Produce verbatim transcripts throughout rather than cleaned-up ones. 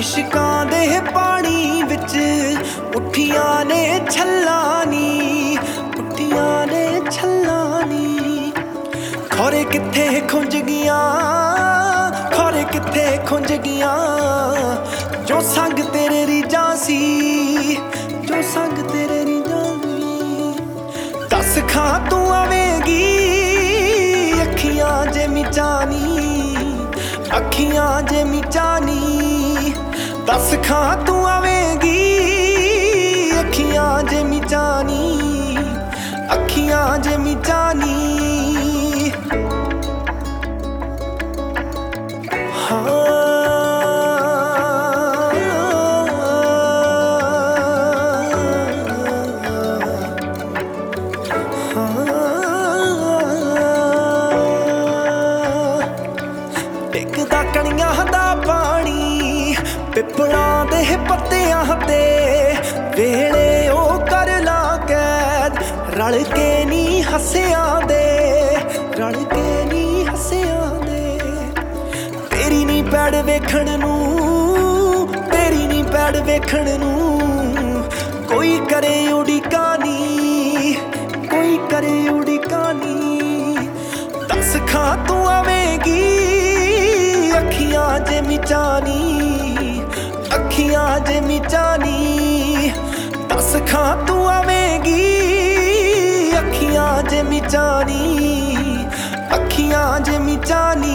इश्कां दे पानी विच उठियां ने छल्लां नी, उठियां ने छल्लां नी। खौरे कित्थे खुंज गियां, खौरे कित्थे खुंज गियां जो संग तेरे रीझां सी, जो संग तेरे रीझां सी। दस खां तू आवेगी अखियां जे मिचानी, अखियां जे मिचानी। दस खां तू आवेगी अखियां जे मिचानी, अखियां जे मिचानी। टिकदा कणियां दा पानी पिपलां दे पत्तियां ते वेले ओ कर ला कैद रल के नी हसियां दे, रल के नी हसियां दे। तेरी नी पैड़ वेखण नूं, तेरी नी पैड़ वेखण नूं कोई करे उड़ीका नी, कोई करे उड़ीका नी। दस खां तू आवेगी अखियां जे मिचानी, अखियां जे मिचानी। दस खां तू आवेगी अखियां जे मिचानी, अखियां जे मिचानी।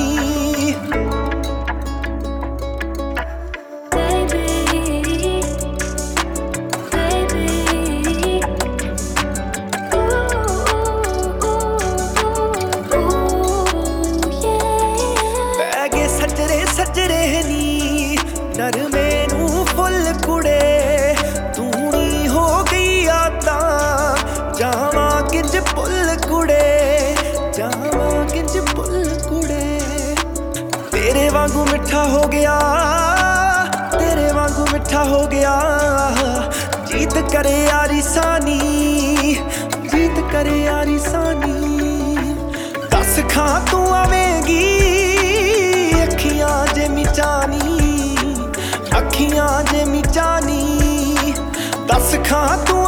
सजरे नी नरमे नूं फुल कुड़े तू नी हो गई आता जावां किंज पुल कुड़े, जावां किंज पुल कुड़े। तेरे वांगू मिठा हो गया, तेरे वांगू मिठा हो गया जीत करे यारी सानी, जीत करे यारी सानी। दस खां तू आवेगी अखियां जे मिचानी, अखियां जे मिचानी। दस खां तू